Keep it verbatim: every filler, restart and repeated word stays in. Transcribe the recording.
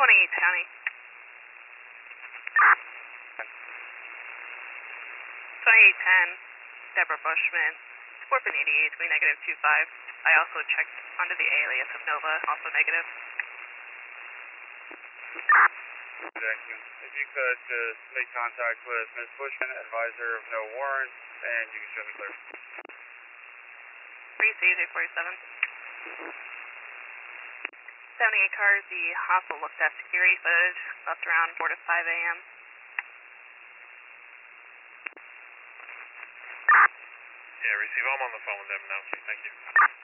twenty-eight County. twenty-eight ten, Deborah Bushman, Scorpion eighty-eight, we negative two five. I also checked under the alias of Nova, also negative. Thank you. If you could just make contact with Miz Bushman, advisor of no warrant, and you can show me clear. three C J forty-seven. seventy-eight cars, the hospital looked at security footage, left around four to five A M Yeah, receive. I'm on the phone with them now. Thank you.